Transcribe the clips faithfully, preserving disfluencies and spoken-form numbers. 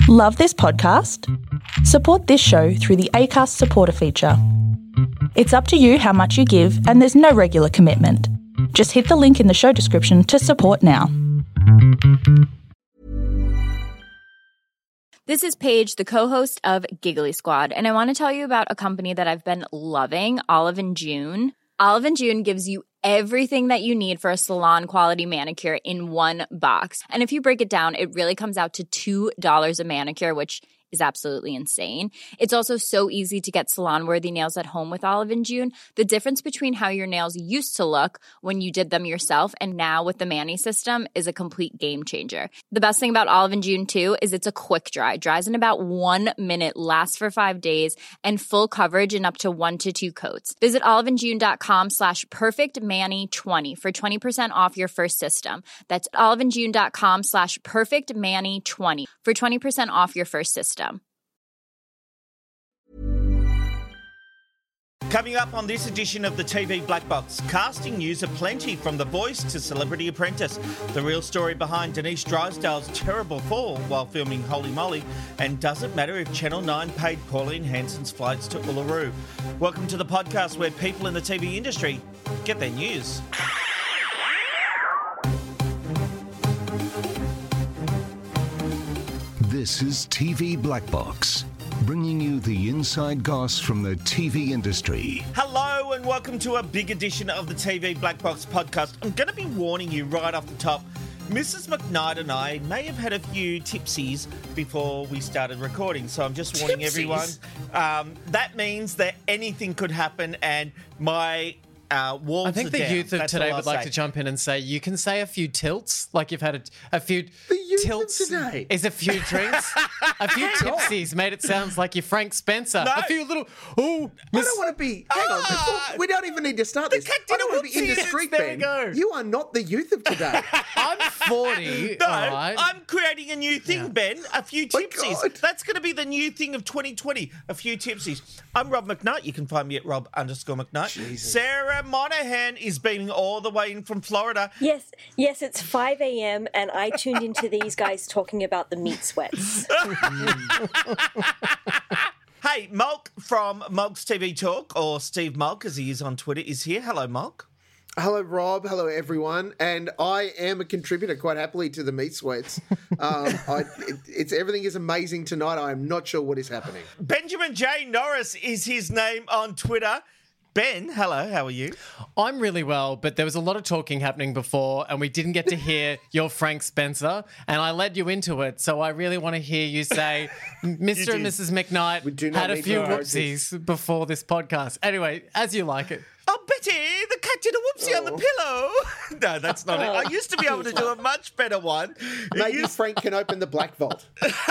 Love this podcast? Support this show through the Acast supporter feature. It's up to you how much you give, and there's no regular commitment. Just hit the link in the show description to support now. This is Paige, the co-host of Giggly Squad, and I want to tell you about a company that I've been loving, Olive and June. Olive and June gives you everything that you need for a salon-quality manicure in one box. And if you break it down, it really comes out to two dollars a manicure, which is absolutely insane. It's also so easy to get salon-worthy nails at home with Olive and June. The difference between how your nails used to look when you did them yourself and now with the Mani system is a complete game changer. The best thing about Olive and June, too, is it's a quick dry. Dries in about one minute, lasts for five days, and full coverage in up to one to two coats. Visit oliveandjune.com slash perfectmani20 for twenty percent off your first system. That's oliveandjune.com slash perfectmani20 for twenty percent off your first system. Coming up on this edition of the T V Black Box, casting news aplenty from The Voice to Celebrity Apprentice, the real story behind Denise Drysdale's terrible fall while filming Holy Moly, and does it matter if Channel nine paid Pauline Hanson's flights to Uluru? Welcome to the podcast where people in the T V industry get their news. This is T V Black Box, bringing you the inside goss from the T V industry. Hello and welcome to a big edition of the T V Black Box podcast. I'm going to be warning you right off the top, Missus McKnight and I may have had a few tipsies before we started recording, so I'm just warning Tipsies? everyone. Um, that means that anything could happen and my... Uh, walls I think are the down. youth of That's today all would I'll like say. to jump in and say you can say a few tilts, like you've had a, a few The youth of tilts. today? Is a few drinks, a few tipsies made it sound like you're Frank Spencer. No. A few little. Oh, I don't want to be. Hang on, before, we don't even need to start this. cat I did don't a want to be whoopsie. indiscreet, There Ben. you go. You are not the youth of today. I'm forty. No, all right. I'm creating a new thing, Yeah. Ben. A few My tipsies. God. That's going to be the new thing of twenty twenty. A few tipsies. I'm Rob McKnight. You can find me at Rob underscore McKnight. Jesus. Sarah Monahan is beaming all the way in from Florida. Yes, yes, it's five a.m. and I tuned into these guys talking about the meat sweats. Hey, Mulk from Mulk's T V Talk, or Steve Mulk as he is on Twitter, is here. Hello, Mulk. Hello, Rob. Hello, everyone. And I am a contributor quite happily to the meat sweats. Um, I, it, it's everything is amazing tonight. I am not sure what is happening. Benjamin J. Norris is his name on Twitter. Ben, hello, how are you? I'm really well, but there was a lot of talking happening before, and we didn't get to hear your Frank Spencer, and I led you into it. So I really want to hear you say, Mister and did. Missus McKnight We do not had a need few to argue this. whoopsies before this podcast. Anyway, as you like it. Oh, Betty, the cat did a whoopsie on the pillow. No, that's not it. I used to be able to do a much better one. It Maybe used- Frank can open the black vault.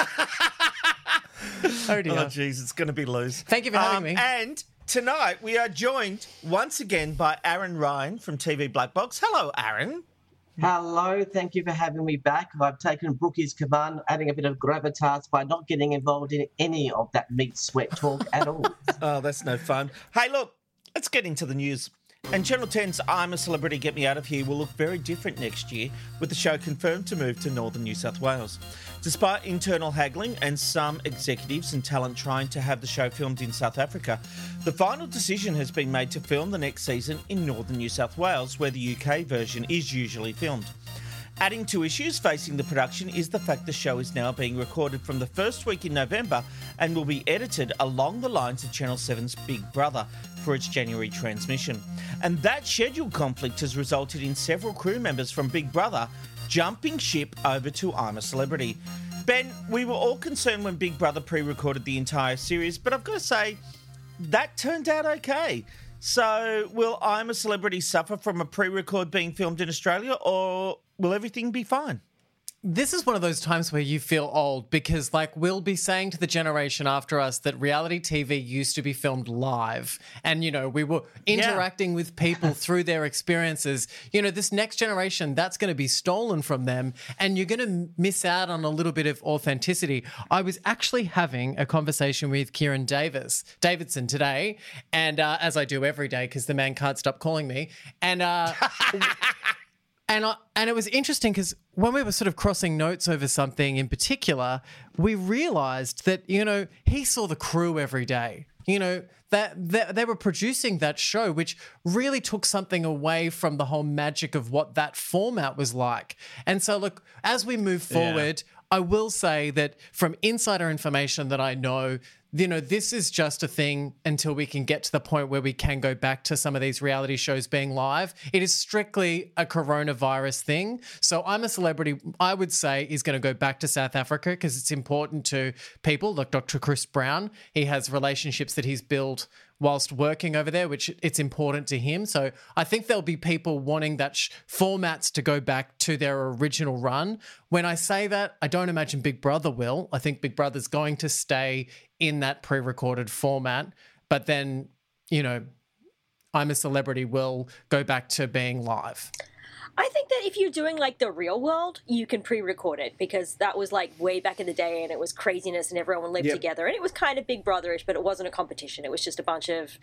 Oh dear. Oh, jeez, it's going to be loose. Thank you for having Um, me. And tonight we are joined once again by Aaron Ryan from T V Black Box. Hello, Aaron. Hello, thank you for having me back. I've taken Brookie's command, adding a bit of gravitas by not getting involved in any of that meat sweat talk at all. Oh, that's no fun. Hey, look, let's get into the news. And Channel ten's I'm a Celebrity, Get Me Out of Here will look very different next year, with the show confirmed to move to northern New South Wales. Despite internal haggling and some executives and talent trying to have the show filmed in South Africa, the final decision has been made to film the next season in northern New South Wales, where the U K version is usually filmed. Adding to issues facing the production is the fact the show is now being recorded from the first week in November and will be edited along the lines of Channel seven's Big Brother for its January transmission. And that schedule conflict has resulted in several crew members from Big Brother jumping ship over to I'm a Celebrity. Ben, we were all concerned when Big Brother pre-recorded the entire series, but I've got to say, that turned out okay. So will I'm a Celebrity suffer from a pre-record being filmed in Australia, or will everything be fine? This is one of those times where you feel old because, like, we'll be saying to the generation after us that reality T V used to be filmed live and, you know, we were interacting yeah. with people through their experiences. You know, this next generation, that's going to be stolen from them and you're going to miss out on a little bit of authenticity. I was actually having a conversation with Kieran Davis, Davidson today, and uh, as I do every day because the man can't stop calling me, and... Uh, And I, and it was interesting because when we were sort of crossing notes over something in particular, we realised that, you know, he saw the crew every day. You know, that, that they were producing that show, which really took something away from the whole magic of what that format was like. And so, look, as we move forward, yeah. I will say that from insider information that I know, you know, this is just a thing until we can get to the point where we can go back to some of these reality shows being live. It is strictly a coronavirus thing. So I'm a Celebrity, I would say, is going to go back to South Africa because it's important to people like Doctor Chris Brown. He has relationships that he's built whilst working over there, which it's important to him. So I think there'll be people wanting that sh- formats to go back to their original run. When I say that, I don't imagine Big Brother will. I think Big Brother's going to stay in that pre-recorded format. But then, you know, I'm a Celebrity will go back to being live. I think that if you're doing like the Real World, you can pre-record it because that was like way back in the day and it was craziness and everyone lived yep. together and it was kind of Big Brother-ish, but it wasn't a competition. It was just a bunch of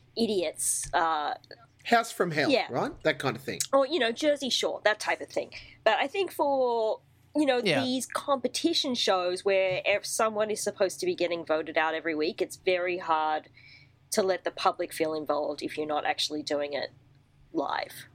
idiots. Uh, House from Hell, yeah. right? That kind of thing. Or, you know, Jersey Shore, that type of thing. But I think for, you know, yeah. these competition shows where if someone is supposed to be getting voted out every week, it's very hard to let the public feel involved if you're not actually doing it live.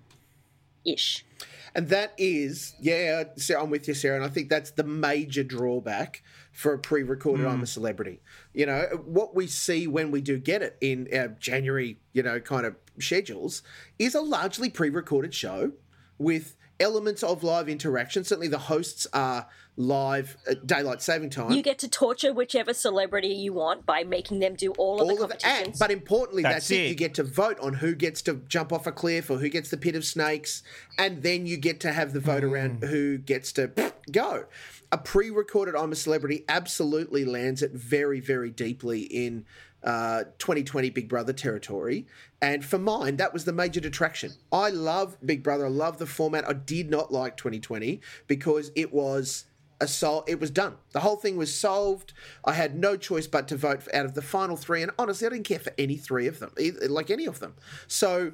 Ish. And that is, yeah, I'm with you, Sarah, and I think that's the major drawback for a pre-recorded mm. I'm a Celebrity. You know, what we see when we do get it in our January, you know, kind of schedules is a largely pre-recorded show with elements of live interaction. Certainly the hosts are live at daylight saving time. You get to torture whichever celebrity you want by making them do all of all the competitions. Of it. But importantly, that's, that's it. it. You get to vote on who gets to jump off a cliff or who gets the pit of snakes, and then you get to have the vote mm. around who gets to go. A pre-recorded I'm a Celebrity absolutely lands it very, very deeply in Uh, twenty twenty Big Brother territory. And for mine, that was the major detraction. I love Big Brother. I love the format. I did not like twenty twenty because it was a sol- it was done. The whole thing was solved. I had no choice but to vote out of the final three. And honestly, I didn't care for any three of them, either, like any of them. So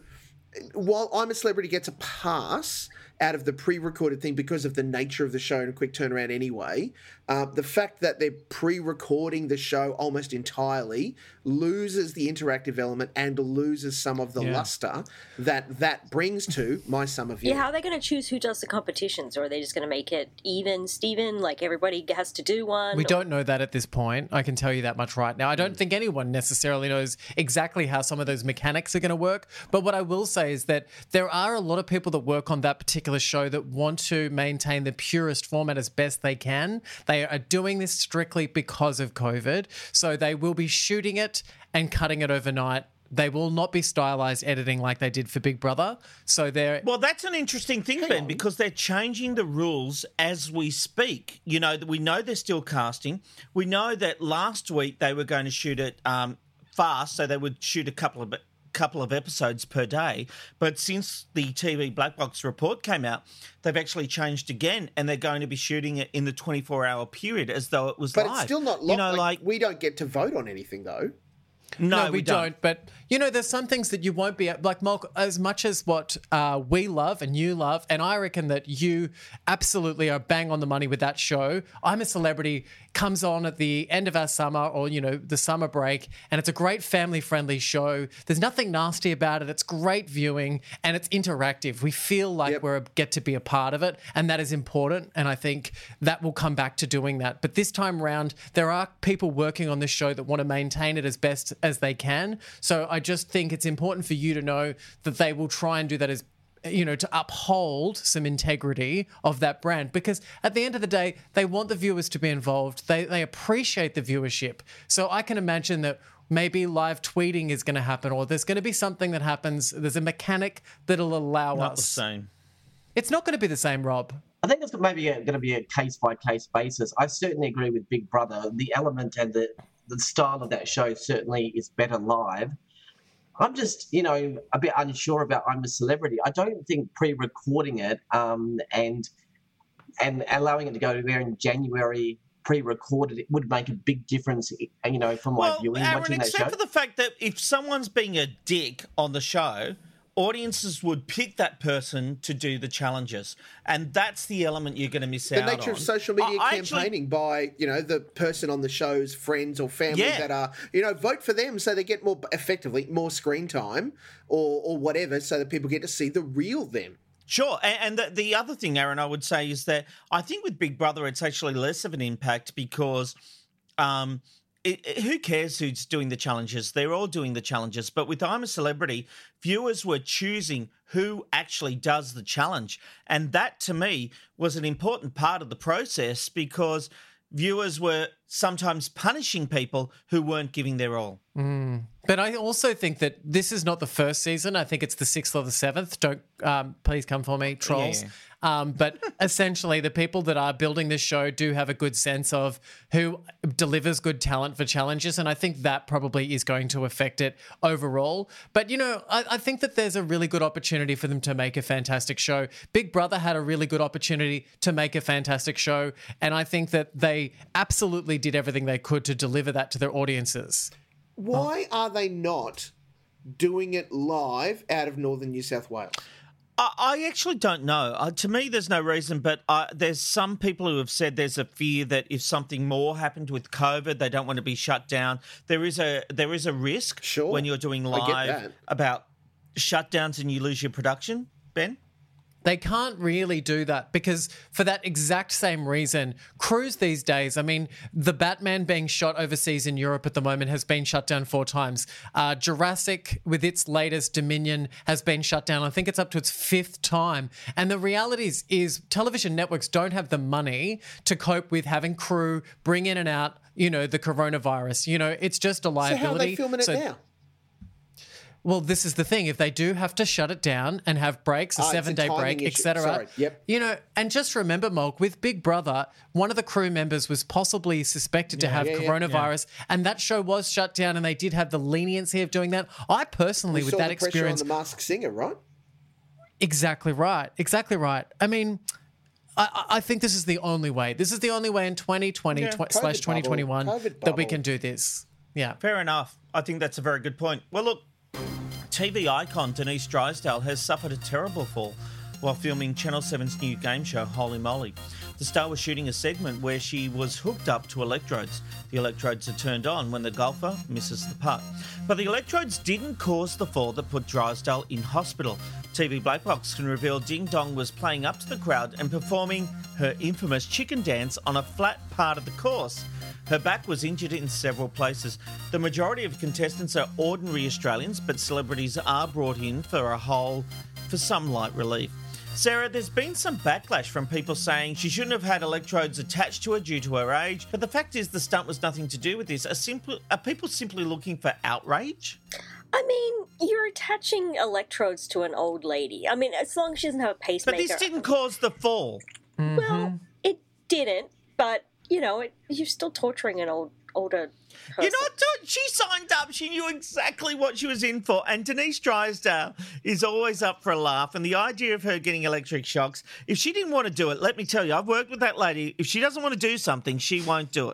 while I'm a Celebrity gets a pass out of the pre-recorded thing because of the nature of the show and a quick turnaround anyway, uh, the fact that they're pre-recording the show almost entirely loses the interactive element and loses some of the yeah. luster that that brings to my summer viewing. Yeah, how are they going to choose who does the competitions? Or are they just going to make it even, Steven? Like everybody has to do one? We or... don't know that at this point. I can tell you that much right now. I don't mm. think anyone necessarily knows exactly how some of those mechanics are going to work. But what I will say is that there are a lot of people that work on that particular show that want to maintain the purest format as best they can. They are doing this strictly because of COVID. So they will be shooting it and cutting it overnight. They will not be stylized editing like they did for Big Brother. So they're... Well, that's an interesting thing, Ben, because they're changing the rules as we speak. You know, we know they're still casting. We know that last week they were going to shoot it um, fast, so they would shoot a couple of couple of episodes per day. But since the T V Black Box report came out, they've actually changed again, and they're going to be shooting it in the twenty-four hour period as though it was but live. But it's still not lo- you know, like, like we don't get to vote on anything, though. No, No, we, we don't. don't. But, you know, there's some things that you won't be... Like, Mark, as much as what uh, we love and you love, and I reckon that you absolutely are bang on the money with that show. I'm a Celebrity comes on at the end of our summer or, you know, the summer break, and it's a great family-friendly show. There's nothing nasty about it. It's great viewing, and it's interactive. We feel like Yep. we get to be a part of it, and that is important, and I think that will come back to doing that. But this time around, there are people working on this show that want to maintain it as best as they can. So I just think it's important for you to know that they will try and do that as, you know, to uphold some integrity of that brand, because at the end of the day, they want the viewers to be involved. They they appreciate the viewership. So I can imagine that maybe live tweeting is going to happen, or there's going to be something that happens. There's a mechanic that'll allow not us. the same. It's not going to be the same, Rob. I think it's maybe going to be a case-by-case basis. I certainly agree with Big Brother. The element and the, the style of that show certainly is better live. I'm just, you know, a bit unsure about I'm a Celebrity. I don't think pre-recording it um, and and allowing it to go there in January pre-recorded, it would make a big difference, you know, for my Well, viewing. Aaron, watching that except show. for the fact that if someone's being a dick on the show, audiences would pick that person to do the challenges, and that's the element you're going to miss the out on. The nature of social media I, campaigning I actually, by, you know, the person on the show's friends or family yeah. that are, you know, vote for them so they get more, effectively, more screen time or, or whatever, so that people get to see the real them. Sure. And, and the, the other thing, Aaron, I would say is that I think with Big Brother, it's actually less of an impact because um, it, it, who cares who's doing the challenges? They're all doing the challenges. But with I'm a Celebrity, viewers were choosing who actually does the challenge. And that, to me, was an important part of the process because viewers were sometimes punishing people who weren't giving their all. Mm. But I also think that this is not the first season. I think it's the sixth or the seventh. Don't um, please come for me, trolls. Yeah. Um, but essentially, the people that are building this show do have a good sense of who delivers good talent for challenges, and I think that probably is going to affect it overall. But, you know, I, I think that there's a really good opportunity for them to make a fantastic show. Big Brother had a really good opportunity to make a fantastic show, and I think that they absolutely did everything they could to deliver that to their audiences. Why oh. are they not doing it live out of northern New South Wales? I actually don't know. Uh, to me, there's no reason, but uh, there's some people who have said there's a fear that if something more happened with COVID, they don't want to be shut down. There is a there is a risk sure. when you're doing live about shutdowns and you lose your production. Ben? They can't really do that because for that exact same reason, crews these days, I mean, the Batman being shot overseas in Europe at the moment has been shut down four times. Uh, Jurassic, with its latest Dominion, has been shut down. I think it's up to its fifth time. And the reality is, is television networks don't have the money to cope with having crew bring in and out, you know, the coronavirus. You know, it's just a liability. So how are they filming it so, now? Well, this is the thing. If they do have to shut it down and have breaks, a oh, seven-day break, et cetera, yep. you know, and just remember, Mulk, with Big Brother, one of the crew members was possibly suspected yeah, to have yeah, coronavirus, yeah. and that show was shut down, and they did have the leniency of doing that. I personally, we with saw that the experience, on the Masked Singer, right? Exactly right. Exactly right. I mean, I, I think this is the only way. This is the only way in twenty twenty yeah. tw- slash twenty twenty-one that we can do this. Yeah. Fair enough. I think that's a very good point. Well, look, T V icon Denise Drysdale has suffered a terrible fall while filming Channel seven's new game show, Holy Moly. The star was shooting a segment where she was hooked up to electrodes. The electrodes are turned on when the golfer misses the putt. But the electrodes didn't cause the fall that put Drysdale in hospital. T V Black Box can reveal Ding Dong was playing up to the crowd and performing her infamous chicken dance on a flat part of the course. Her back was injured in several places. The majority of contestants are ordinary Australians, but celebrities are brought in for a whole, for some light relief. Sarah, there's been some backlash from people saying she shouldn't have had electrodes attached to her due to her age, but the fact is the stunt was nothing to do with this. Are, simple, are people simply looking for outrage? I mean, you're attaching electrodes to an old lady. I mean, as long as she doesn't have a pacemaker. But this didn't cause the fall. Mm-hmm. Well, it didn't, but, you know, it, you're still torturing an old older person. You're not doing, she signed up. She knew exactly what she was in for. And Denise Drysdale is always up for a laugh. And the idea of her getting electric shocks, if she didn't want to do it, let me tell you, I've worked with that lady. If she doesn't want to do something, she won't do it.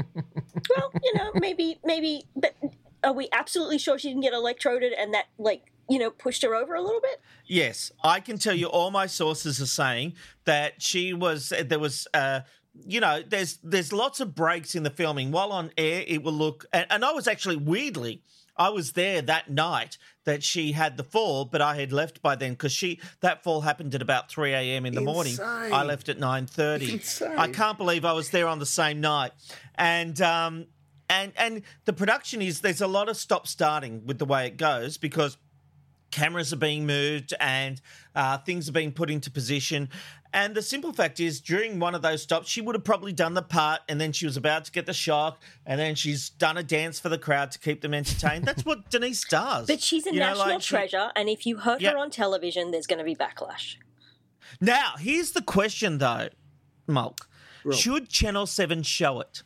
Well, you know, maybe, maybe, but are we absolutely sure she didn't get electroded and that, like, you know, pushed her over a little bit? Yes, I can tell you all my sources are saying that she was, there was, uh, you know, there's there's lots of breaks in the filming. While on air, it will look, and, and I was actually, weirdly, I was there that night that she had the fall, but I had left by then because she that fall happened at about three a.m. in the Insane. morning. I left at nine thirty. Insane. I can't believe I was there on the same night. And um and and the production is, there's a lot of stop starting with the way it goes because cameras are being moved and uh, things are being put into position. And the simple fact is, during one of those stops, she would have probably done the part and then she was about to get the shock and then she's done a dance for the crowd to keep them entertained. That's what Denise does. But she's a You know, national like she- treasure, and if you hurt Yep. her on television, there's going to be backlash. Now, here's the question, though, Mulk. Rob. Should Channel seven show it?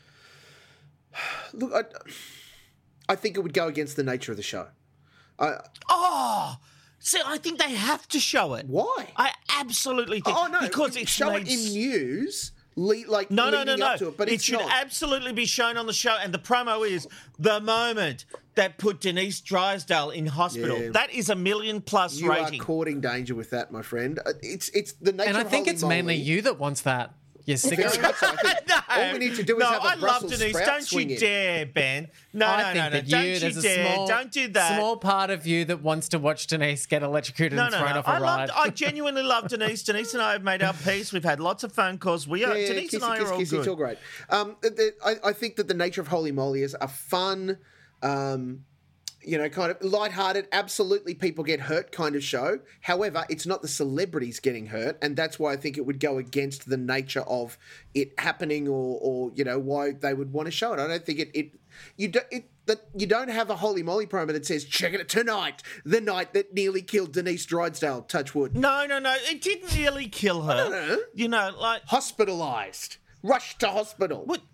Look, I, I think it would go against the nature of the show. I, Oh, see, I think they have to show it. why? I absolutely think. Oh no! because it's show made it in news. Le- like No, no, leading no, up no. to it, but it it's should not. absolutely be shown on the show. And the promo is the moment that put Denise Drysdale in hospital. Yeah. That is a million plus You rating. are courting danger with that, my friend. Uh, It's it's the nature. And I of think Holy it's mainly Moly. you that wants that. You Very sicko. much so. I think No, all we need to do is no, have a I Brussels love Denise. sprout Don't swing you in. dare, Ben. No, I no, think no, no. that Don't you, you there's a dare. small, Don't do that. small part of you that wants to watch Denise get electrocuted No, and no, thrown no. off a I ride. love. I genuinely love Denise. Denise and I have made our peace. We've had lots of phone calls. We are Yeah, yeah, Denise kissy, and I kiss, are all kiss, good. It's all great. Um, the, the, I, I think that the nature of Holy Moly is a fun, um, you know, kind of lighthearted, absolutely people get hurt kind of show. However, it's not the celebrities getting hurt, and that's why I think it would go against the nature of it happening, or, or you know, why they would want to show it. I don't think it. it you do, it that you don't have a Holy Moly promo that says check it tonight, the night that nearly killed Denise Drysdale. Touch wood. No, no, no. It didn't nearly kill her. don't know. You know, like Hospitalized, rushed to hospital. what?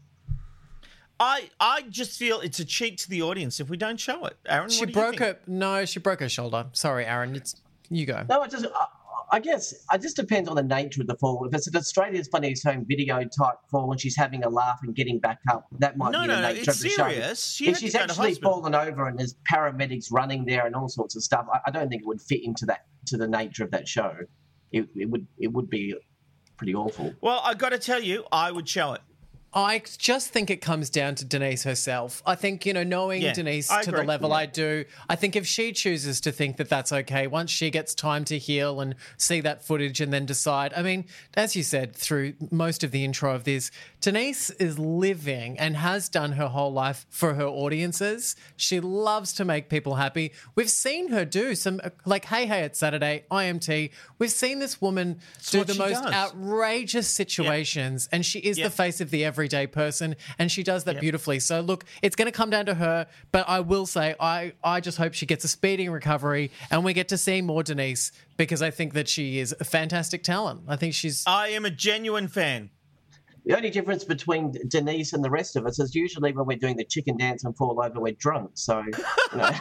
I I just feel it's a cheat to the audience if we don't show it. Aaron, she what do you broke think? her. No, she broke her shoulder. Sorry, Aaron. It's you go. No, it just, I, I guess it just depends on the nature of the fall. If it's an Australia's Funniest Home Video type fall and she's having a laugh and getting back up, that might No, be no, the no, nature it's of the serious. show. She if had to she's go to actually hospital. fallen over and there's paramedics running there and all sorts of stuff, I, I don't think it would fit into that to the nature of that show. It, it would it would be pretty awful. Well, I got to tell you, I would show it. I just think it comes down to Denise herself. I think, you know, knowing Yeah, Denise I to the agree. level Yeah. I do, I think if she chooses to think that that's okay, once she gets time to heal and see that footage and then decide, I mean, as you said through most of the intro of this, Denise is living and has done her whole life for her audiences. She loves to make people happy. We've seen her do some, like, Hey Hey It's Saturday, I M T. We've seen this woman do what the she most does. outrageous situations, and she is Yep. the face of the everyday person, and she does that beautifully. So look, it's going to come down to her, but I will say I, I just hope she gets a speedy recovery and we get to see more Denise, because I think that she is a fantastic talent. I think she's... I am a genuine fan. The only difference between Denise and the rest of us is usually when we're doing the chicken dance and fall over, we're drunk. So, you know.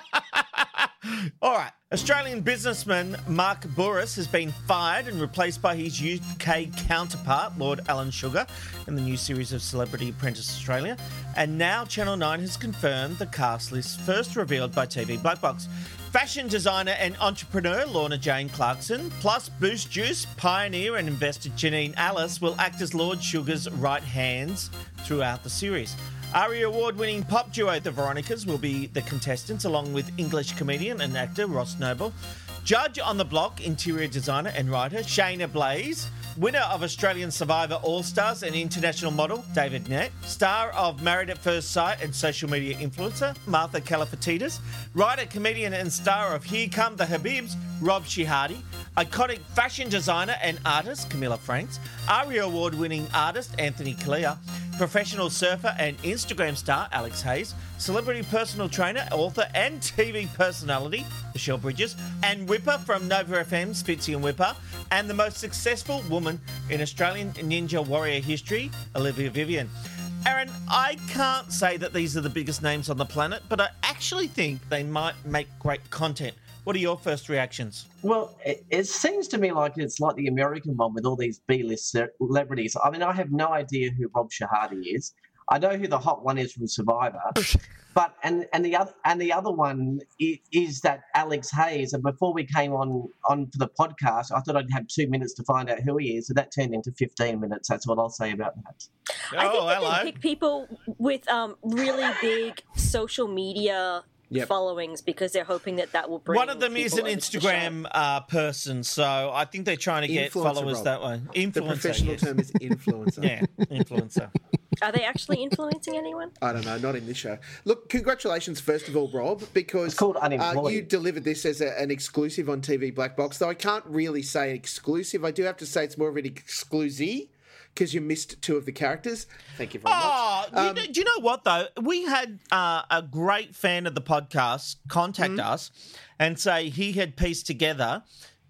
All right. Australian businessman Mark Bouris has been fired and replaced by his U K counterpart, Lord Alan Sugar, in the new series of Celebrity Apprentice Australia. And now Channel nine has confirmed the cast list first revealed by T V Black Box. Fashion designer and entrepreneur Lorna Jane Clarkson, plus Boost Juice pioneer and investor Janine Alice will act as Lord Sugar's right hands throughout the series. ARIA Award-winning pop duo The Veronicas will be the contestants, along with English comedian and actor Ross Noble. Judge on the block, interior designer and writer Shayna Blaze. Winner of Australian Survivor All-Stars and international model David Nett. Star of Married at First Sight and social media influencer Martha Kalafatidis. Writer, comedian and star of Here Come the Habibs, Rob Shihadi. Iconic fashion designer and artist Camilla Franks. ARIA Award-winning artist Anthony Kalia. Professional surfer and Instagram star Alex Hayes, celebrity personal trainer, author and T V personality Michelle Bridges, and Whipper from Nova F M's Fitzy and Whipper, and the most successful woman in Australian Ninja Warrior history, Olivia Vivian. Aaron, I can't say that these are the biggest names on the planet, but I actually think they might make great content. What are your first reactions? Well, it, it seems to me like it's like the American one with all these B-list celebrities. I mean, I have no idea who Rob Shihadi is. I know who the hot one is from Survivor, but and and the other and the other one is, is that Alex Hayes. And before we came on on for the podcast, I thought I'd have two minutes to find out who he is. So that turned into fifteen minutes. That's what I'll say about that. I think Oh, that hello. they pick people with um, really big social media Yep. followings because they're hoping that that will bring One of them is people an over to the show. Instagram uh, person, so I think they're trying to get Influencer, followers Rob. that way. Influencer, The professional yes. term is influencer. Yeah, influencer. Are they actually influencing anyone? I don't know, not in this show. Look, congratulations, first of all, Rob, because It's called uh, Unemployed. you delivered this as a, an exclusive on T V Black Box, though I can't really say exclusive. I do have to say it's more of an exclusive because you missed two of the characters. Thank you very Oh, much. you Um, know, do you know what, though? We had uh, a great fan of the podcast contact Mm-hmm. us and say he had pieced together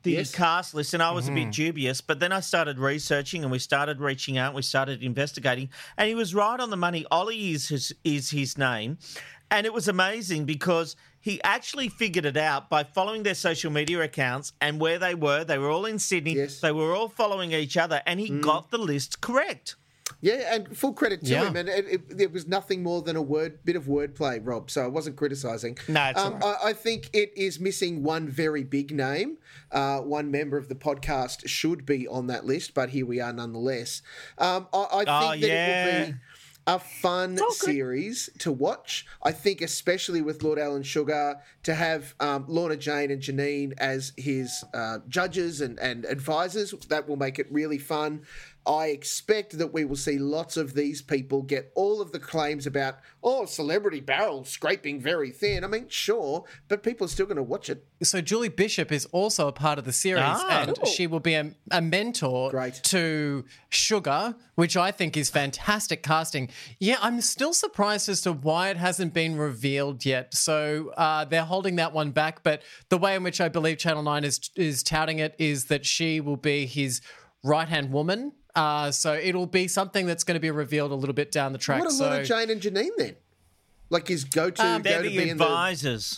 the Yes. cast list, and I was Mm-hmm. a bit dubious, but then I started researching and we started reaching out, we started investigating, and he was right on the money. Ollie is his, is his name, and it was amazing because he actually figured it out by following their social media accounts and where they were. They were all in Sydney. Yes. They were all following each other, and he got the list correct. Yeah, and full credit to Yeah. him. And it, it, it was nothing more than a word, bit of wordplay, Rob. So I wasn't criticising. No, it's um, all I, I think it is missing one very big name. Uh, one member of the podcast should be on that list, but here we are nonetheless. Um, I, I think Oh, that yeah. it will be a fun all good. series to watch. I think, especially with Lord Alan Sugar, to have um, Lorna Jane and Janine as his uh, judges and, and advisors, that will make it really fun. I expect that we will see lots of these people get all of the claims about, oh, celebrity barrel scraping very thin. I mean, sure, but people are still going to watch it. So Julie Bishop is also a part of the series, Ah. and she will be a, a mentor Great. to Sugar, which I think is fantastic casting. Yeah, I'm still surprised as to why it hasn't been revealed yet. So uh, they're holding that one back, but the way in which I believe Channel nine is is touting it is that she will be his right-hand woman. Uh, so it'll be something that's going to be revealed a little bit down the track. What are so Lorna Jane and Janine then? Like his go-to, Um, go they're to the be in the... advisors.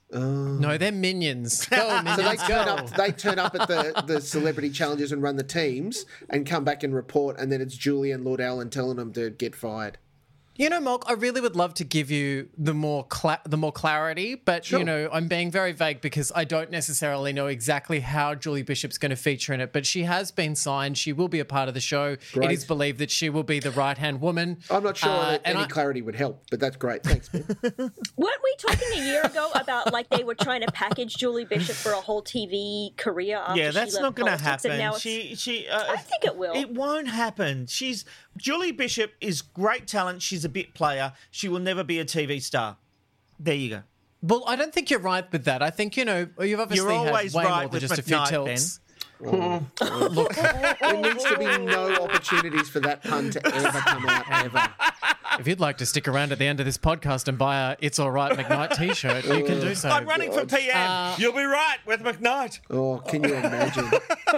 no, they're minions. Go, minions, So they go. turn up. They turn up at the, the celebrity challenges and run the teams, and come back and report. And then it's Julie and Lord Alan telling them to get fired. You know, Mark, I really would love to give you the more cla- the more clarity, but Sure. you know, I'm being very vague because I don't necessarily know exactly how Julie Bishop's going to feature in it. But she has been signed; she will be a part of the show. Great. It is believed that she will be the right hand woman. I'm not sure Uh, that and any I- clarity would help, but that's great. Thanks, man. Weren't we talking a year ago about like they were trying to package Julie Bishop for a whole T V career after Yeah, she that's left not going to politics, and happen. now it's- She, she. Uh, I think it will. It won't happen. She's Julie Bishop is great talent. She's a bit player. She will never be a T V star. There you go. Well, I don't think you're right with that. I think you know you've obviously You're had always way right more than with just a few McKnight, tilts. There needs to be no opportunities for that pun to ever come out ever. If you'd like to stick around at the end of this podcast and buy a "It's All Right McKnight" T-shirt, you can do so. I'm running for P M. Uh, You'll be right with McKnight. Oh, can you imagine?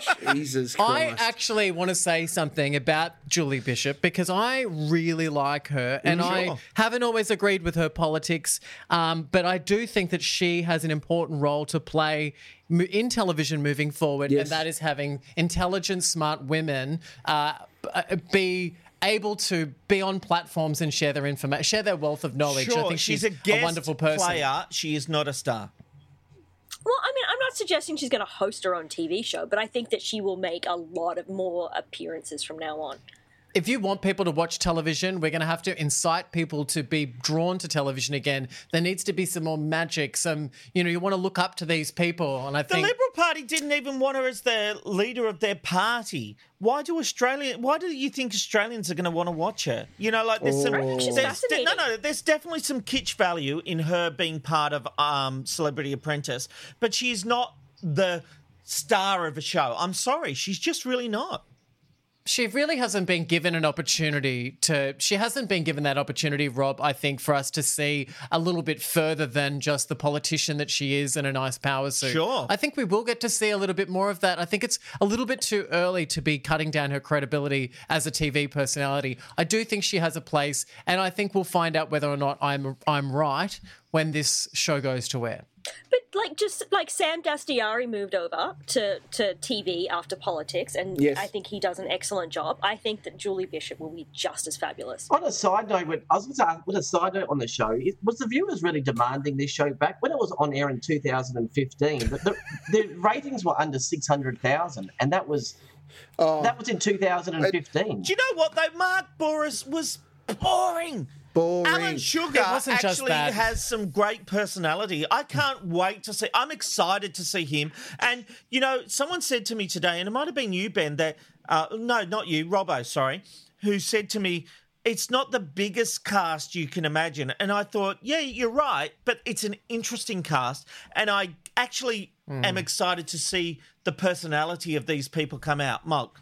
Jesus Christ. I actually want to say something about Julie Bishop because I really like her and I Sure. haven't always agreed with her politics, um, but I do think that she has an important role to play mo- in television moving forward, Yes. and that is having intelligent, smart women uh, b- be able to be on platforms and share their information, share their wealth of knowledge. I Sure, think she's, she's, a guest wonderful person. player. She is not a star. Well, I mean, I'm not suggesting she's going to host her own T V show, but I think that she will make a lot of more appearances from now on. If you want people to watch television, we're going to have to incite people to be drawn to television again. There needs to be some more magic. Some, you know, you want to look up to these people. And I The think Liberal Party didn't even want her as the leader of their party. Why do Australia? Why do you think Australians are going to want to watch her? You know, like there's some. I think she's there's de- no, fascinating. no. There's definitely some kitsch value in her being part of um, Celebrity Apprentice, but she's not the star of a show. I'm sorry, she's just really not. she really hasn't been given an opportunity to, she hasn't been given that opportunity, Rob, I think, for us to see a little bit further than just the politician that she is in a nice power suit. Sure. I think we will get to see a little bit more of that. I think it's a little bit too early to be cutting down her credibility as a T V personality. I do think she has a place, and I think we'll find out whether or not I'm I'm right when this show goes to air. But like just like Sam Dastiari moved over to, to T V after politics, and Yes. I think he does an excellent job. I think that Julie Bishop will be just as fabulous. On a side note, when, I was going to ask, with a side note on the show, is, was the viewers really demanding this show back? When it was on air in two thousand fifteen, the, the, the ratings were under six hundred thousand, and that was Oh, that was in two thousand fifteen. Do you know what though? Mark Boris was boring. boring. Alan Sugar It wasn't just actually that. has some great personality. I can't wait to see. I'm excited to see him. And you know, someone said to me today, and it might have been you, Ben, that uh, no, not you, Robbo, sorry, who said to me, it's not the biggest cast you can imagine. And I thought, yeah, you're right, but it's an interesting cast, and I actually am excited to see the personality of these people come out. Mark.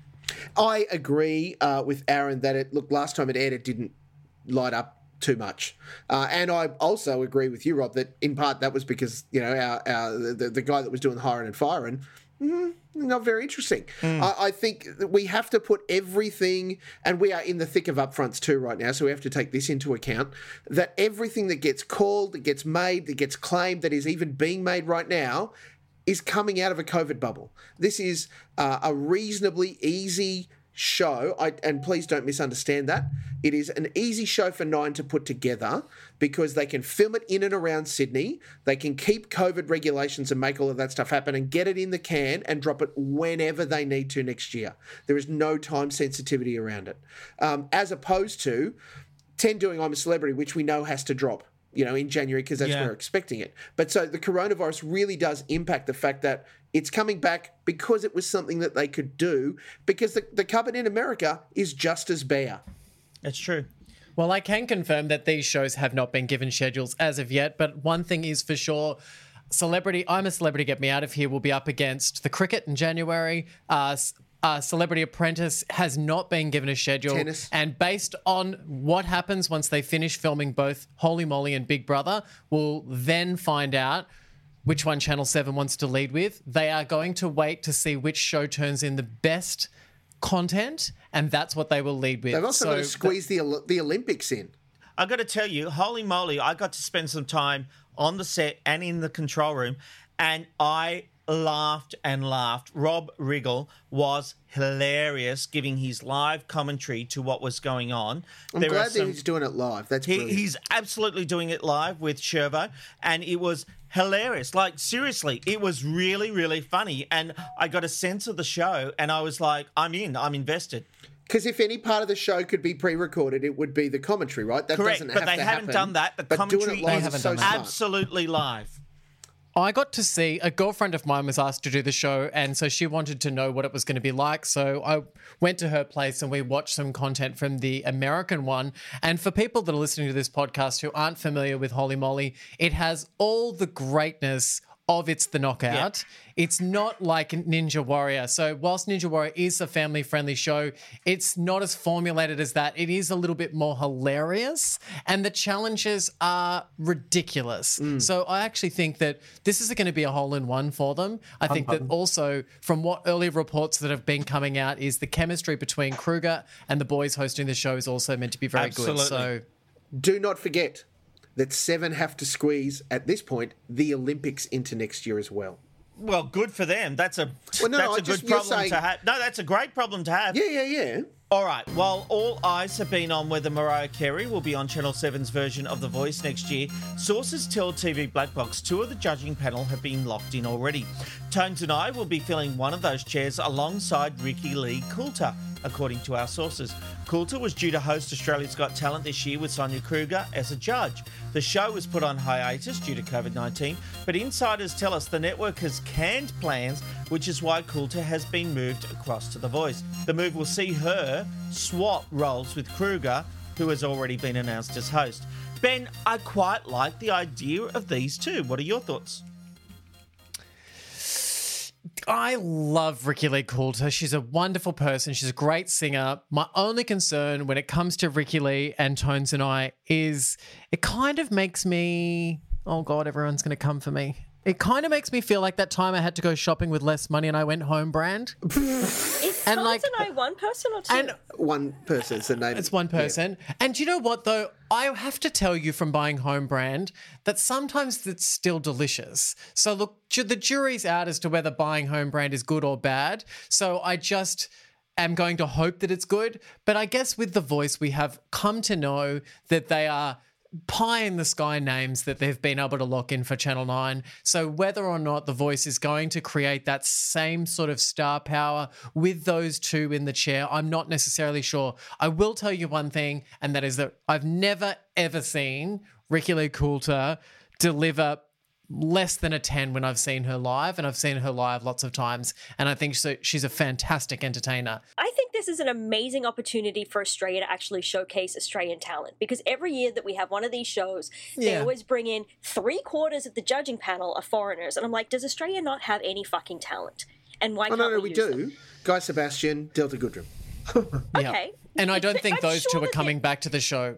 I agree uh, with Aaron that it look last time it aired, it didn't light up too much, uh, and I also agree with you, Rob, that in part that was because you know our, our the, the guy that was doing the hiring and firing Mm, not very interesting. Mm. I, I think that we have to put everything, and we are in the thick of upfronts too right now, so we have to take this into account, that everything that gets called, that gets made, that gets claimed, that is even being made right now, is coming out of a COVID bubble. This is uh, a reasonably easy show, I, and please don't misunderstand that. It is an easy show for Nine to put together because they can film it in and around Sydney. They can keep COVID regulations and make all of that stuff happen and get it in the can and drop it whenever they need to next year. There is no time sensitivity around it. Um, as opposed to ten doing I'm a Celebrity, which we know has to drop, you know, in January because that's Yeah. when we're expecting it. But so the coronavirus really does impact the fact that it's coming back because it was something that they could do, because the, the cupboard in America is just as bare. It's true. Well, I can confirm that these shows have not been given schedules as of yet, but one thing is for sure. Celebrity, I'm a Celebrity, Get Me Out of Here will be up against The Cricket in January. Uh, uh, Celebrity Apprentice has not been given a schedule. Tennis. And based on what happens once they finish filming both Holy Molly and Big Brother, we'll then find out which one Channel seven wants to lead with. They are going to wait to see which show turns in the best content, and that's what they will lead with. They've also So got to squeeze the Oli- the Olympics in. I got to tell you, holy moly, I got to spend some time on the set and in the control room, and I laughed and laughed. Rob Riggle was hilarious, giving his live commentary to what was going on. I'm There are glad that some- he's doing it live. That's He, brilliant. he's absolutely doing it live with Shervo, and it was hilarious. Like, seriously, it was really, really funny. And I got a sense of the show, and I was like, I'm in, I'm invested. Because if any part of the show could be pre-recorded, it would be the commentary, right? That Correct, doesn't but have they to haven't happen, done that. The but doing commentary it live is is so done that. smart. Absolutely live. I got to see, a girlfriend of mine was asked to do the show, and so she wanted to know what it was going to be like. So I went to her place and we watched some content from the American one. And for people that are listening to this podcast who aren't familiar with Holy Molly, it has all the greatness of It's the Knockout. It's not like Ninja Warrior. So whilst Ninja Warrior is a family-friendly show, it's not as formulated as that. It is a little bit more hilarious, and the challenges are ridiculous. So I actually think that this is going to be a hole-in-one for them. I think that also, from what early reports that have been coming out, is the chemistry between Kruger and the boys hosting the show is also meant to be very Absolutely. good. So Do not forget that Seven have to squeeze, at this point, the Olympics into next year as well. Well, good for them. That's a Well, no, that's no, a I just- good you're problem saying- to have. No, that's a great problem to have. Yeah, yeah, yeah. All right. While all eyes have been on whether Mariah Carey will be on Channel seven's version of The Voice next year, sources tell T V Black Box two of the judging panel have been locked in already. Tones and I will be filling one of those chairs alongside Ricky Lee Coulter, according to our sources. Coulter was due to host Australia's Got Talent this year with Sonia Kruger as a judge. The show was put on hiatus due to COVID nineteen, but insiders tell us the network has canned plans, which is why Coulter has been moved across to The Voice. The move will see her swap roles with Kruger, who has already been announced as host. Ben, I quite like the idea of these two. What are your thoughts? I love Ricky Lee Coulter. She's a wonderful person. She's a great singer. My only concern when it comes to Ricky Lee and Tones and I is it kind of makes me, oh God, everyone's going to come for me. It kind of makes me feel like that time I had to go shopping with less money and I went home brand. Is And, Tones like- and I one person or two? And One person's the name. it's one person. And do you know what, though? I have to tell you from buying home brand that sometimes it's still delicious. So, look, ju- the jury's out as to whether buying home brand is good or bad. So, I just am going to hope that it's good. But I guess with The Voice, we have come to know that they are pie in the sky names that they've been able to lock in for Channel nine. So whether or not The Voice is going to create that same sort of star power with those two in the chair, I'm not necessarily sure. I will tell you one thing, and that is that I've never, ever seen Ricky Lee Coulter deliver less than a ten when I've seen her live, and I've seen her live lots of times, and I think so, she's a fantastic entertainer. I think this is an amazing opportunity for Australia to actually showcase Australian talent, because every year that we have one of these shows, they Yeah. always bring in three quarters of the judging panel are foreigners. And I'm like, does Australia not have any fucking talent? And why Oh, can't no, no, we, we use do. them? Guy Sebastian, Delta Goodrem. Yeah. Okay. And I don't think I'm those sure two are that coming they- back to the show.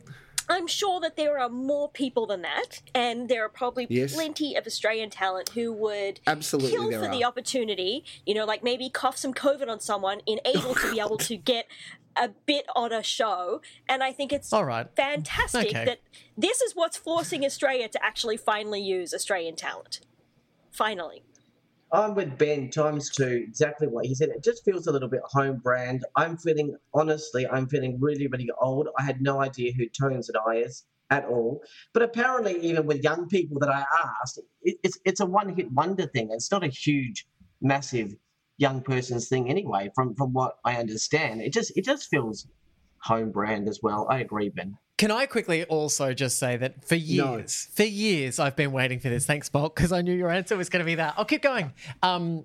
I'm sure that there are more people than that, and there are probably Yes. plenty of Australian talent who would Absolutely kill there for are. the opportunity, you know, like maybe cough some COVID on someone in able to be able to get a bit on a show. And I think it's All right. fantastic Okay. that this is what's forcing Australia to actually finally use Australian talent. Finally. I'm with Ben times two, exactly what he said. It just feels a little bit home brand. I'm feeling, honestly, I'm feeling really, really old. I had no idea who Tones and I is at all. But apparently, even with young people that I asked, it, it's it's a one-hit wonder thing. It's not a huge, massive young person's thing anyway, from, from what I understand. It just it just feels home brand as well. I agree, Ben. Can I quickly also just say that for years, for years, I've been waiting for this. Thanks, Bolt, because I knew your answer was going to be that. I'll keep going. Um,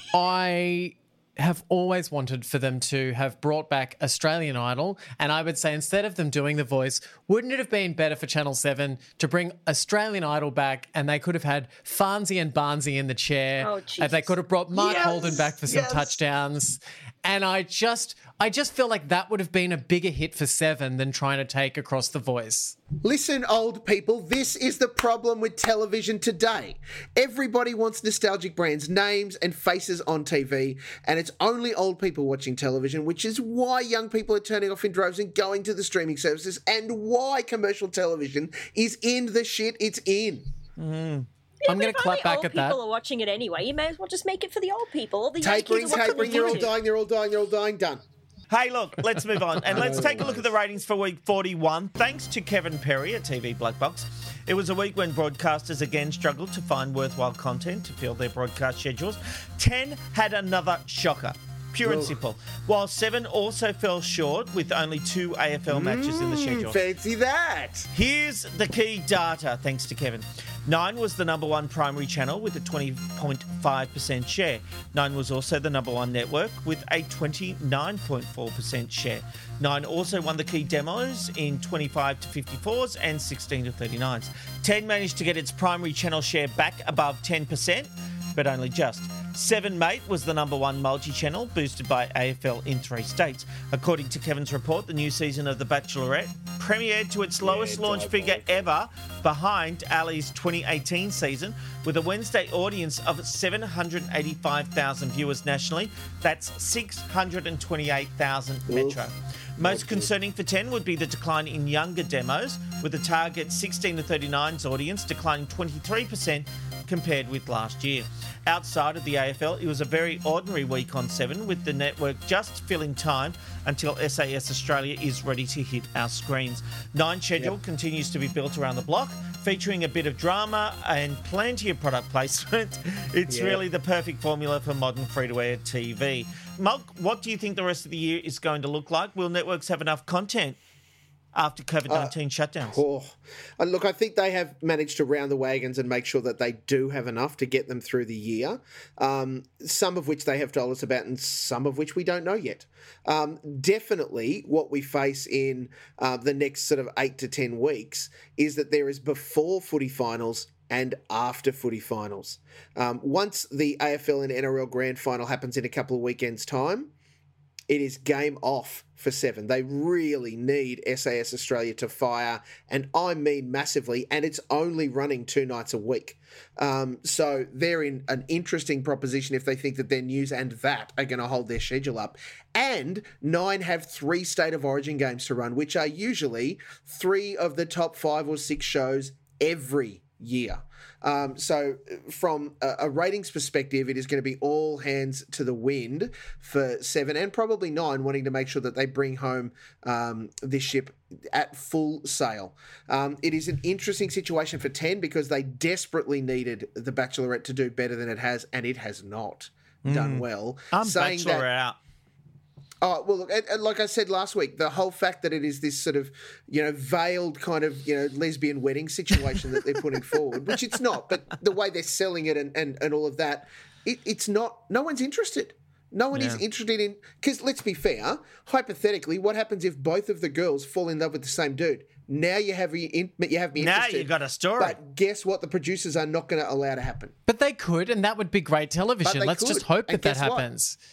I have always wanted for them to have brought back Australian Idol, and I would say instead of them doing The Voice, wouldn't it have been better for Channel seven to bring Australian Idol back, and they could have had Farnsey and Barnsey in the chair, Oh, and they Jesus. could have brought Mark Yes, Holden back for some yes. touchdowns. And I just, I just feel like that would have been a bigger hit for Seven than trying to take across The Voice. Listen, old people, this is the problem with television today. Everybody wants nostalgic brands, names and faces on T V, and it's only old people watching television, which is why young people are turning off in droves and going to the streaming services, and why commercial television is in the shit it's in. I'm but going to if clap only back old at that. people are watching it anyway. You may as well just make it for the old people. All the young Tapering, kids are watching tapering, it they're all too. dying, they're all dying, they're all dying, done. Hey, look, let's move on. And let's take a look at the ratings for week forty-one. Thanks to Kevin Perry at T V Black Box. It was a week when broadcasters again struggled to find worthwhile content to fill their broadcast schedules. ten had another shocker. Pure and simple. While seven also fell short with only two A F L matches in the schedule. Fancy that. Here's the key data, thanks to Kevin. Nine was the number one primary channel with a twenty point five percent share. Nine was also the number one network with a twenty-nine point four percent share. Nine also won the key demos in twenty-five to fifty-fours and sixteen to thirty-nines. ten managed to get its primary channel share back above ten percent, but only just. Seven Mate was the number one multi-channel, boosted by A F L in three states. According to Kevin's report, the new season of The Bachelorette premiered to its lowest launch figure ever, behind Ali's twenty eighteen season, with a Wednesday audience of seven hundred eighty-five thousand viewers nationally. That's six hundred twenty-eight thousand metro. Most concerning for ten would be the decline in younger demos, with the target sixteen to thirty-nines audience declining twenty-three percent compared with last year. Outside of the A F L, it was a very ordinary week on seven, with the network just filling time until S A S Australia is ready to hit our screens. Nine schedule yep. continues to be built around the block, featuring a bit of drama and plenty of product placement. It's yep. really the perfect formula for modern free-to-air T V. Mulk, what do you think the rest of the year is going to look like? Will networks have enough content after COVID nineteen uh, shutdowns? Oh, uh, look, I think they have managed to round the wagons and make sure that they do have enough to get them through the year, um, some of which they have told us about and some of which we don't know yet. Um, definitely what we face in uh, the next sort of eight to ten weeks is that there is before footy finals and after footy finals. Um, once the A F L and N R L grand final happens in a couple of weekends' time, it is game off for seven. They really need S A S Australia to fire, and I mean massively, and it's only running two nights a week. Um, so they're in an interesting proposition if they think that their news and that are going to hold their schedule up. And Nine have three State of Origin games to run, which are usually three of the top five or six shows every year. Um, so from a, a ratings perspective, it is going to be all hands to the wind for seven and probably nine, wanting to make sure that they bring home um, this ship at full sail. Um, it is an interesting situation for ten because they desperately needed The Bachelorette to do better than it has, and it has not mm. done well. I'm Saying Bachelor that, out. Oh, well, look, and, and like I said last week, the whole fact that it is this sort of, you know, veiled kind of, you know, lesbian wedding situation that they're putting forward, which it's not, but the way they're selling it and, and, and all of that, it, it's not, no one's interested. No one yeah. is interested in, because let's be fair, hypothetically, what happens if both of the girls fall in love with the same dude? Now you have, you have me interested. Now you got a story. But guess what? The producers are not going to allow to happen. But they could, and that would be great television. Let's could. just hope that and that happens. What?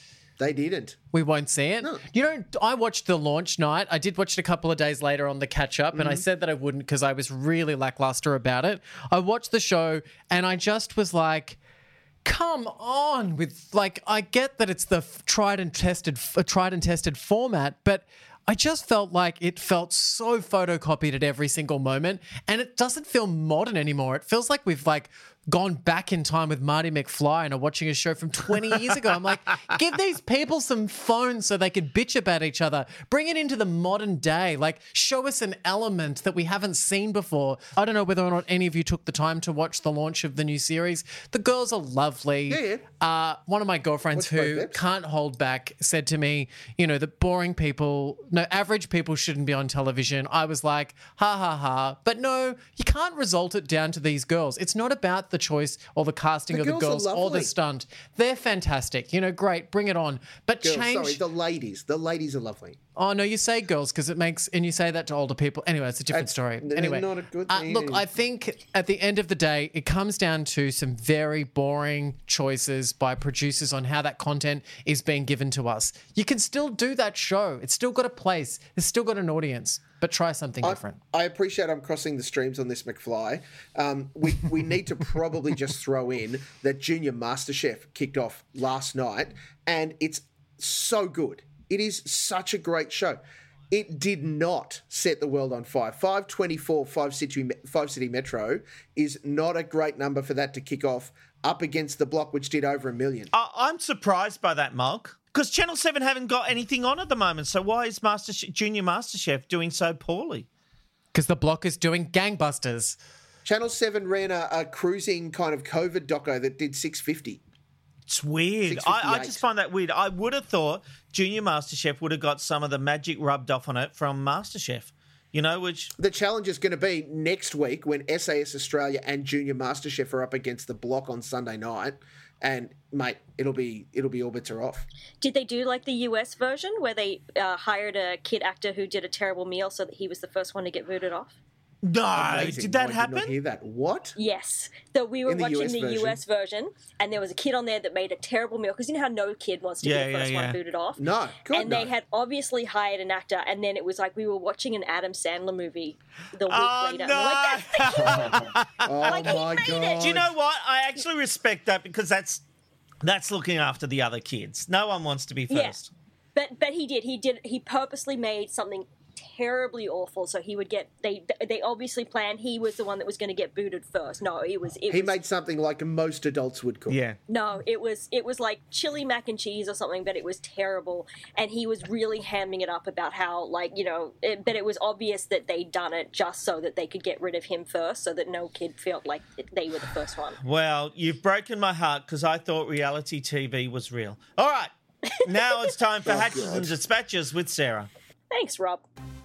They didn't. We won't see it. No. You know, I watched the launch night. I did watch it a couple of days later on the catch up, and I said that I wouldn't because I was really lackluster about it. I watched the show and I just was like, come on with like, I get that it's the f- tried and tested, f- tried and tested format, but I just felt like it felt so photocopied at every single moment, and it doesn't feel modern anymore. It feels like we've like gone back in time with Marty McFly and are watching a show from twenty years ago. I'm like, give these people some phones so they can bitch about each other. Bring it into the modern day. Like, show us an element that we haven't seen before. I don't know whether or not any of you took the time to watch the launch of the new series. The girls are lovely. Yeah, yeah. Uh, one of my girlfriends Watch who both eps. can't hold back said to me, you know, that boring people, no, average people shouldn't be on television. I was like, ha, ha, ha. But no, you can't result it down to these girls. It's not about the choice or the casting The of the girls are girls or the lovely. stunt. They're fantastic. You know, great, bring it on. But Girls, change. sorry, the ladies. The ladies are lovely. Oh, no, you say girls because it makes, and you say that to older people. Anyway, it's a different That's story. n- Anyway, not a good uh, thing. look, I think at the end of the day, it comes down to some very boring choices by producers on how that content is being given to us. You can still do that show. It's still got a place. It's still got an audience, but try something different. I appreciate I'm crossing the streams on this, McFly. Um, we, we need to probably just throw in that Junior MasterChef kicked off last night, and it's so good. It is such a great show. It did not set the world on fire. five twenty-four, five City, five City Metro is not a great number for that to kick off up against The Block, which did over a million. I- I'm surprised by that, Mark, because Channel seven haven't got anything on at the moment. So why is Master Junior MasterChef doing so poorly? Because the Block is doing gangbusters. Channel seven ran a, a cruising kind of COVID doco that did six fifty. It's weird. I, I just find that weird. I would have thought Junior MasterChef would have got some of the magic rubbed off on it from MasterChef, you know, which... The challenge is going to be next week when S A S Australia and Junior MasterChef are up against The Block on Sunday night. And, mate, it'll be it'll be all bets are off. Did they do like the U S version where they uh, hired a kid actor who did a terrible meal so that he was the first one to get voted off? No, Amazing. did that I happen? Did not hear that. What? Yes. So we were In the watching U S the version? U S version, and there was a kid on there that made a terrible meal because you know how no kid wants to Yeah, be the yeah, first yeah. one booted off. No, God, and they no. had obviously hired an actor, and then it was like we were watching an Adam Sandler movie the week Oh, later. no. And we're like, that's the kid. Oh, Like, he my made it. God. Do you know what? I actually respect that because that's that's looking after the other kids. No one wants to be Yeah. first. But but he did. He did. He purposely made something terribly awful so he would get. They they obviously planned he was the one that was going to get booted first. No, it was. It He was, made something like most adults would cook. Yeah. No, it was it was like chili mac and cheese or something, but it was terrible. And he was really hamming it up about how, like, you know, it, but it was obvious that they'd done it just so that they could get rid of him first, so that no kid felt like they were the first one. Well, you've broken my heart because I thought reality T V was real. All right. Now it's time for Oh, Hatches God. and Dispatches with Sarah. Thanks, Rob.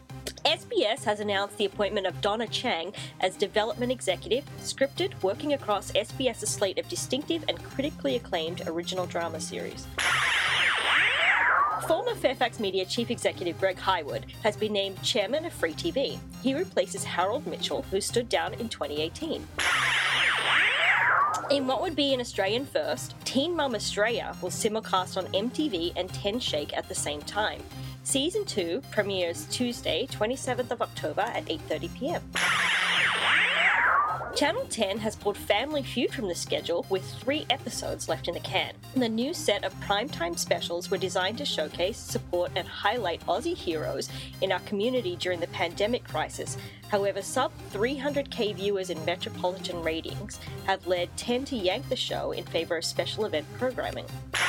S B S has announced the appointment of Donna Chang as development executive, scripted, working across SBS's slate of distinctive and critically acclaimed original drama series. Former Fairfax Media Chief Executive Greg Highwood has been named chairman of Free T V. He replaces Harold Mitchell, who stood down in twenty eighteen. In what would be an Australian first, Teen Mum Australia will simulcast on M T V and ten Shake at the same time. Season two premieres Tuesday, twenty-seventh of October at eight thirty p.m. Channel ten has pulled Family Feud from the schedule with three episodes left in the can. The new set of primetime specials were designed to showcase, support, and highlight Aussie heroes in our community during the pandemic crisis. However, sub three hundred K viewers in metropolitan ratings have led ten to yank the show in favour of special event programming.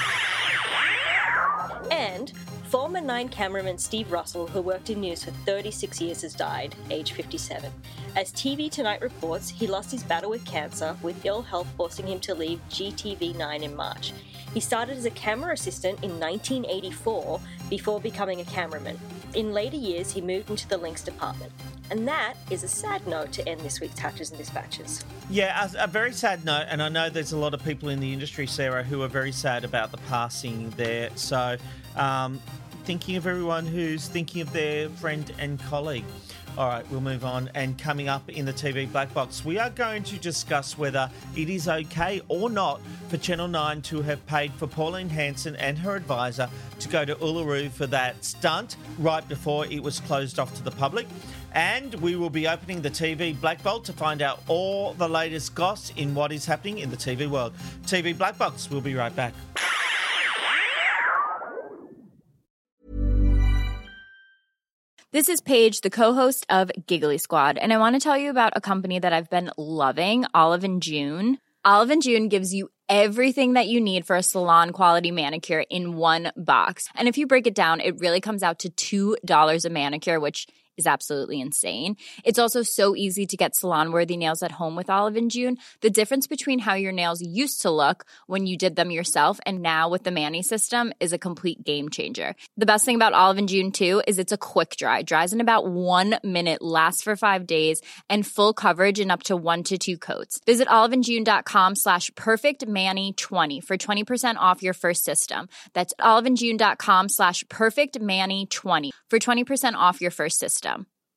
And former Nine cameraman Steve Russell, who worked in news for thirty-six years, has died, age fifty-seven. As T V Tonight reports, he lost his battle with cancer, with ill health forcing him to leave G T V nine in March. He started as a camera assistant in nineteen eighty-four before becoming a cameraman. In later years, he moved into the links department. And that is a sad note to end this week's Hatches and Dispatches. Yeah, a, a very sad note, and I know there's a lot of people in the industry, Sarah, who are very sad about the passing there. So, um, thinking of everyone who's thinking of their friend and colleague. All right, we'll move on. And coming up in the T V Black Box, we are going to discuss whether it is okay or not for Channel nine to have paid for Pauline Hanson and her advisor to go to Uluru for that stunt right before it was closed off to the public. And we will be opening the T V Black Vault to find out all the latest goss in what is happening in the T V world. T V Black Box, we'll be right back. This is Paige, the co-host of Giggly Squad, and I want to tell you about a company that I've been loving, Olive and June. Olive and June gives you everything that you need for a salon-quality manicure in one box. And if you break it down, it really comes out to two dollars a manicure, which is absolutely insane. It's also so easy to get salon-worthy nails at home with Olive and June. The difference between how your nails used to look when you did them yourself and now with the Mani system is a complete game changer. The best thing about Olive and June, too, is it's a quick dry. Dries in about one minute, lasts for five days, and full coverage in up to one to two coats. Visit oliveandjune.com slash perfectmani20 for twenty percent off your first system. That's oliveandjune.com slash perfectmani20 for twenty percent off your first system.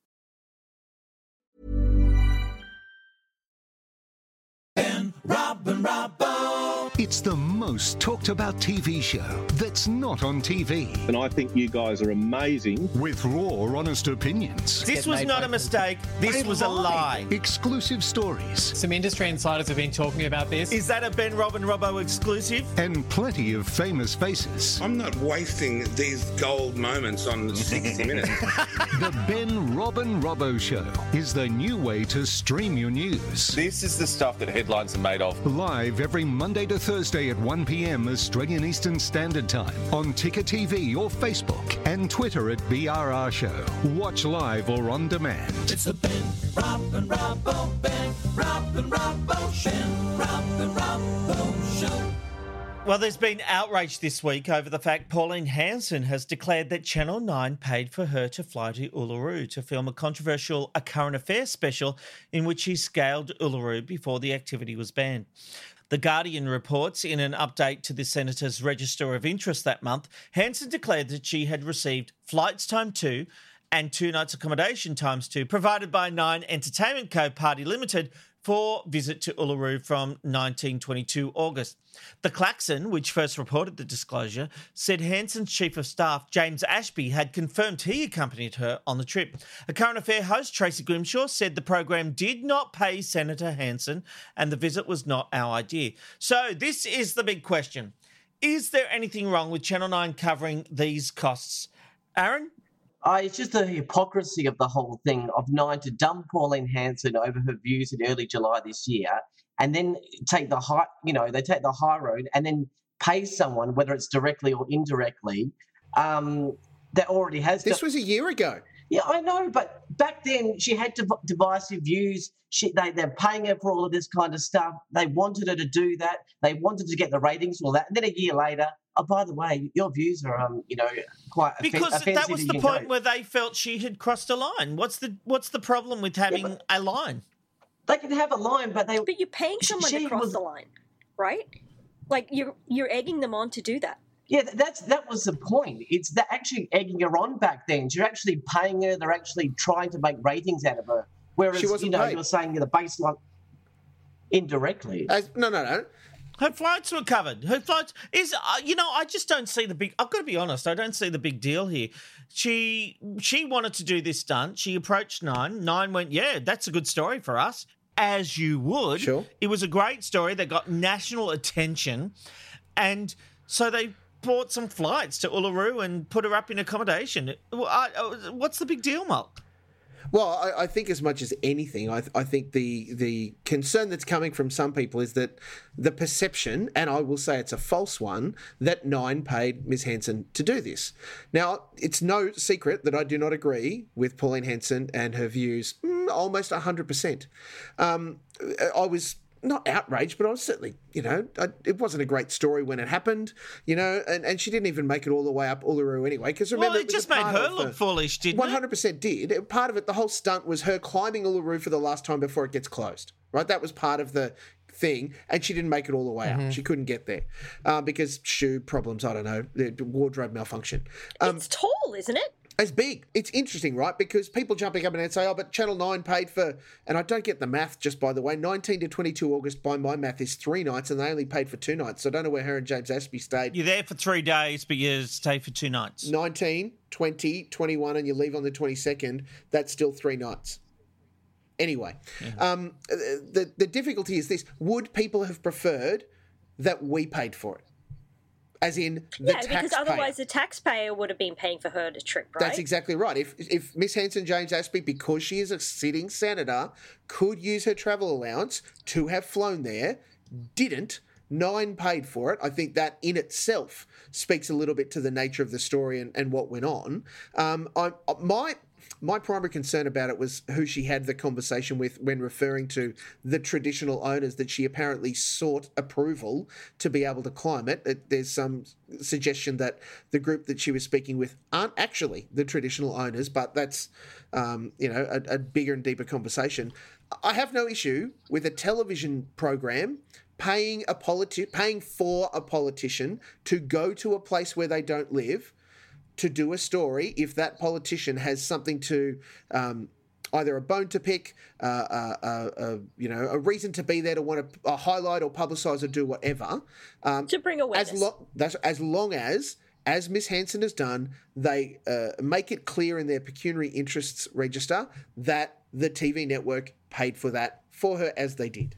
Ben, Rob and Robbo. It's the most talked about T V show that's not on T V. And I think you guys are amazing. With raw, honest opinions. This was not a mistake. This was a lie. Exclusive stories. Some industry insiders have been talking about this. Is that a Ben, Rob and Robbo exclusive? And plenty of famous faces. I'm not wasting these gold moments on sixty minutes. The Ben, Rob and Robbo Show is the new way to stream your news. This is the stuff that headlines are made of. Live every Monday to Thursday at one p.m. Australian Eastern Standard Time on Ticker T V or Facebook and Twitter at B R R Show. Watch live or on demand. It's the Ben, Rob and Robbo, Ben, Rob and Robbo, Ben, Rob and Robbo Show. Well, there's been outrage this week over the fact Pauline Hanson has declared that Channel nine paid for her to fly to Uluru to film a controversial A Current Affairs special in which she scaled Uluru before the activity was banned. The Guardian reports in an update to the Senator's Register of Interest that month, Hanson declared that she had received flights time two and two nights accommodation times two provided by Nine Entertainment Co. Party Limited for visit to Uluru from nineteen twenty-two August. The Klaxon, which first reported the disclosure, said Hanson's Chief of Staff, James Ashby, had confirmed he accompanied her on the trip. A Current Affair host, Tracy Grimshaw, said the program did not pay Senator Hanson and the visit was not our idea. So this is the big question. Is there anything wrong with Channel nine covering these costs? Aaron? Uh, it's just the hypocrisy of the whole thing of Nine to dump Pauline Hanson over her views in early July this year, and then take the high, you know, they take the high road and then pay someone, whether it's directly or indirectly, um, that already has. This was a year ago. Yeah, I know, but back then she had div- divisive views. She, they, they're paying her for all of this kind of stuff. They wanted her to do that. They wanted to get the ratings, all that. And then a year later, oh, by the way, your views are, um, you know, quite offen- because offensive. That was the you point know. where they felt she had crossed a line. What's the What's the problem with having yeah, a line? They can have a line, but they. But you're paying someone to cross was, the line, right? Like you're you're egging them on to do that. Yeah, that's that was the point. It's that actually egging her on back then. You're actually paying her. They're actually trying to make ratings out of her. Whereas, you know, paid. You're saying the baseline indirectly. Uh, no, no, no. Her flights were covered. Her flights is, uh, you know, I just don't see the big. I've got to be honest. I don't see the big deal here. She she wanted to do this stunt. She approached Nine. Nine went, yeah, that's a good story for us. As you would. Sure. It was a great story that got national attention, and so they bought some flights to Uluru and put her up in accommodation. What's the big deal, Mark? Well, I, I think as much as anything, I, I think the the concern that's coming from some people is that the perception, and I will say it's a false one, that Nine paid Miss Hanson to do this. Now, it's no secret that I do not agree with Pauline Hanson and her views mm, almost one hundred percent. Um, I was not outraged, but I was certainly, you know, I, it wasn't a great story when it happened, you know, and, and she didn't even make it all the way up Uluru anyway. Because remember, well, it, it just made her look the, foolish, didn't one hundred percent it? one hundred percent did. Part of it, the whole stunt was her climbing Uluru for the last time before it gets closed, right? That was part of the thing, and she didn't make it all the way mm-hmm. up. She couldn't get there uh, because shoe problems, I don't know, wardrobe malfunction. Um, it's tall, isn't it? as big. It's interesting, right? Because people jumping up and say, oh, but Channel nine paid for, and I don't get the math, just by the way, nineteen to twenty-two August by my math is three nights and they only paid for two nights. So I don't know where her and James Aspey stayed. You're there for three days, but you stay for two nights. nineteen, twenty, twenty-one, and you leave on the twenty-second. That's still three nights. Anyway, mm-hmm. um, the, the difficulty is this. Would people have preferred that we paid for it? As in the yeah, taxpayer. because otherwise the taxpayer would have been paying for her to trip, right? That's exactly right. If if Miss Hanson James Aspey, because she is a sitting senator, could use her travel allowance to have flown there, didn't, Nine paid for it, I think that in itself speaks a little bit to the nature of the story and, and what went on. Um, I, my my primary concern about it was who she had the conversation with when referring to the traditional owners, that she apparently sought approval to be able to climb it. it there's some suggestion that the group that she was speaking with aren't actually the traditional owners, but that's um, you know a, a bigger and deeper conversation. I have no issue with a television program paying a politi- paying for a politician to go to a place where they don't live to do a story if that politician has something to um, either a bone to pick, uh, uh, uh, uh, you know, a reason to be there to want to uh, highlight or publicise or do whatever. Um, to bring awareness. As, lo- that's, as long as, as Miss Hanson has done, they uh, make it clear in their pecuniary interests register that the T V network paid for that for her, as they did.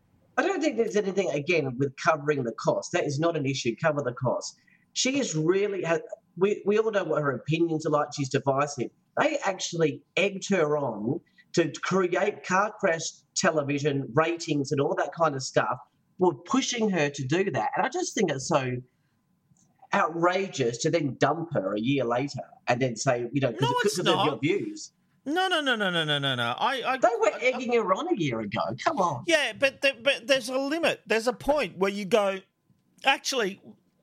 I don't think there's anything, again, with covering the cost. That is not an issue, cover the cost. She is really, we, we all know what her opinions are like, she's divisive. They actually egged her on to create car crash television ratings and all that kind of stuff, were pushing her to do that. And I just think it's so outrageous to then dump her a year later and then say, you know, because no, of your views. No, no, no, no, no, no, no, no. I, I, they were egging her on a year ago. Come on. Yeah, but the, but there's a limit. There's a point where you go, actually,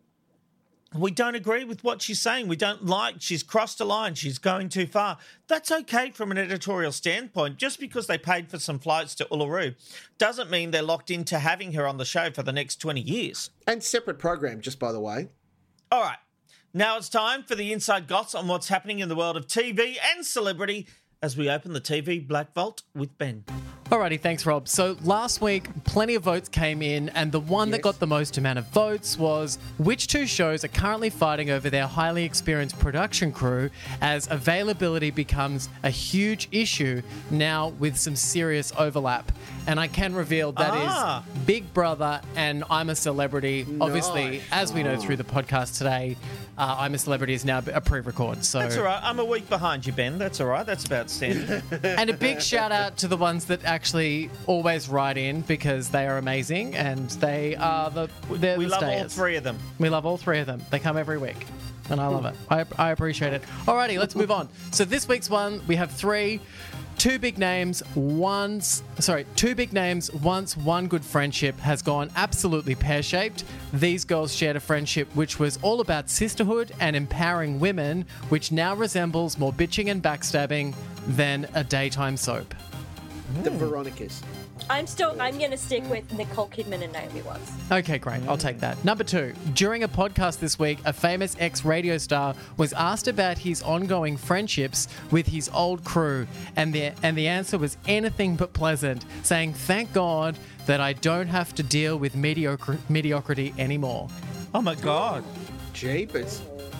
we don't agree with what she's saying. We don't like, she's crossed a line. She's going too far. That's okay from an editorial standpoint. Just because they paid for some flights to Uluru doesn't mean they're locked into having her on the show for the next twenty years. And separate program, just by the way. All right. Now it's time for the inside goss on what's happening in the world of T V and celebrity, as we open the T V Black Vault with Ben. Alrighty, thanks, Rob. So last week, plenty of votes came in, and the one yes. that got the most amount of votes was which two shows are currently fighting over their highly experienced production crew, as availability becomes a huge issue now with some serious overlap. And I can reveal that ah. is Big Brother and I'm a Celebrity. Nice. Obviously, as we know through the podcast today, uh, I'm a Celebrity is now a pre-record. So that's all right. I'm a week behind you, Ben. That's all right. That's about standard. And a big shout out to the ones that actually always write in, because they are amazing and they are the they're we the love stayers. all three of them. We love all three of them. They come every week, and I love it. I, I appreciate it. Alrighty, let's move on. So this week's one, we have three. Two big names, once, sorry, two big names, once one good friendship has gone absolutely pear-shaped. These girls shared a friendship which was all about sisterhood and empowering women, which now resembles more bitching and backstabbing than a daytime soap. The Veronicas. I'm still, I'm going to stick with Nicole Kidman and Naomi Watts. Okay, great. I'll take that. Number two, during a podcast this week, a famous ex-radio star was asked about his ongoing friendships with his old crew, and the, and the answer was anything but pleasant, saying, thank God that I don't have to deal with mediocre, mediocrity anymore. Oh, my God. Jeepers.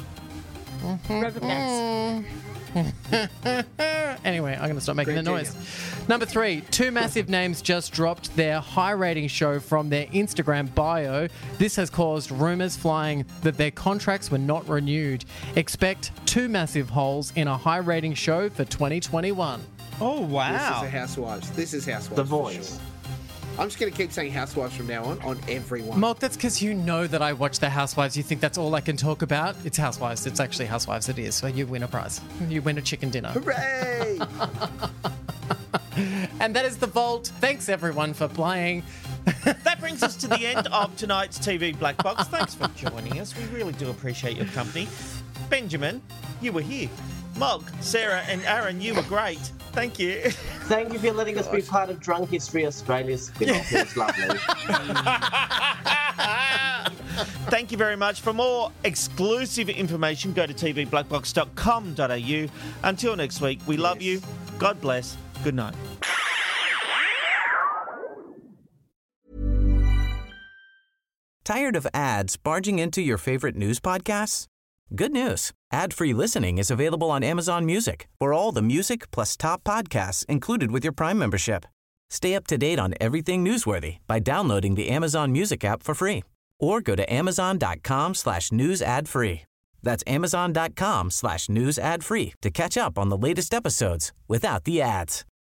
Mm-hmm. Anyway, I'm going to stop making Great the noise. Daniel. Number three, two massive names just dropped their high rating show from their Instagram bio. This has caused rumours flying that their contracts were not renewed. Expect two massive holes in a high rating show for twenty twenty-one. Oh, wow. This is a Housewives. This is Housewives. The Voice. Sure. I'm just going to keep saying Housewives from now on, on everyone. Mark, that's because you know that I watch The Housewives. You think that's all I can talk about? It's Housewives. It's actually Housewives. It is. So you win a prize. You win a chicken dinner. Hooray! And that is The Vault. Thanks, everyone, for playing. That brings us to the end of tonight's T V Black Box. Thanks for joining us. We really do appreciate your company. Benjamin, you were here. Mog, Sarah, and Aaron, you were great. Thank you. Thank you for letting us be part of Drunk History Australia's spin-off. It was lovely. Thank you very much. For more exclusive information, go to t v black box dot com dot a u. Until next week, we love Yes. you. God bless. Good night. Tired of ads barging into your favorite news podcasts? Good news. Ad-free listening is available on Amazon Music for all the music plus top podcasts included with your Prime membership. Stay up to date on everything newsworthy by downloading the Amazon Music app for free or go to amazon.com slash news ad free. That's amazon.com slash news ad free to catch up on the latest episodes without the ads.